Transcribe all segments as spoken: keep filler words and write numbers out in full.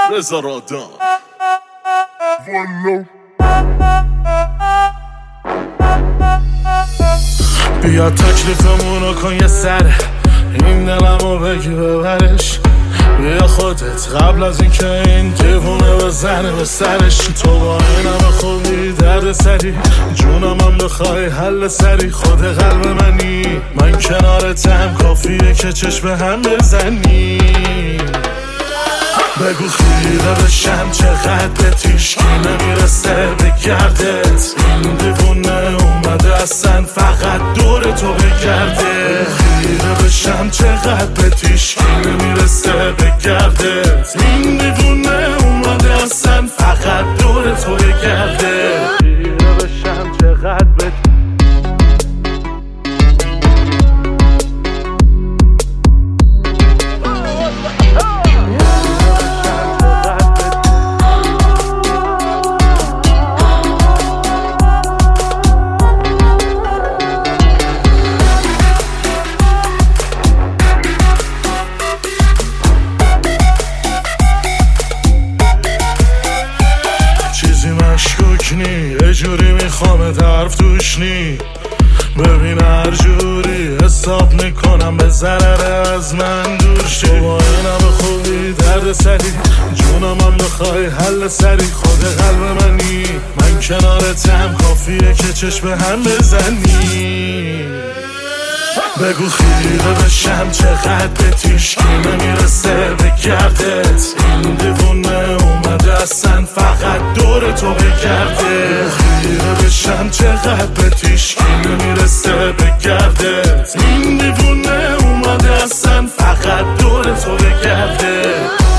رضا رادان. بیا تکلیفمونو کن یه سر این دلمو بگی ببرش. بیا خودت قبل از این که این دیوونه بزنه به سرش. تو با این همه خوبی درد سری جونم هم بخوای حل سری. خود قلب منی من کنارتم کافیه که چشم هم بزنی. بگو خیره بشم چقدر به تیشکی نمیرسه به گردت. این دیوونه اومده اصلا فقط دور تو بگرده. خیره بشم چقدر به تیشکی نمیرسه به گردت. این دیوونه اومده اصلا فقط دور تو بگرده. خیره بشم چقدر به یه جوری میخوام حرف توش نی. ببین هر جوری حساب میکنم به ضرر از من دور شی. تو با این همه خوبی درد سری جونم هم بخوای حل سری. خود قلب منی من کنارتم کافیه که چشم هم بزنی. بگو خیره بشم چقدر به تیشکی نمیرسه به گردت. این دیوونه اومده اصلا فقط دور تو بگرده. خیره بشم چقدر به تیشکی نمیرسه به گردت. این دیوونه اومده اصلا فقط دور تو بگرده.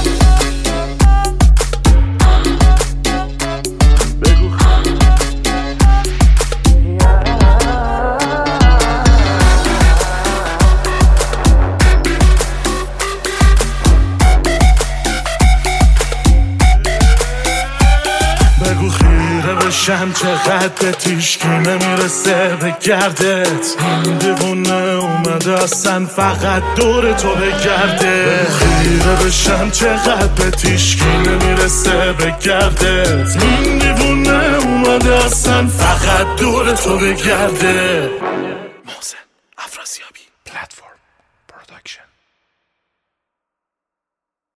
بگو خیره بشم چقدر به تیشکی نمیرسه به گردت. این دیوونه اومده اصلا فقط دور تو بگرده. بگو خیره بشم چقدر به تیشکی نمیرسه به گردت. این دیوونه اومده اصلا فقط دور تو بگرده.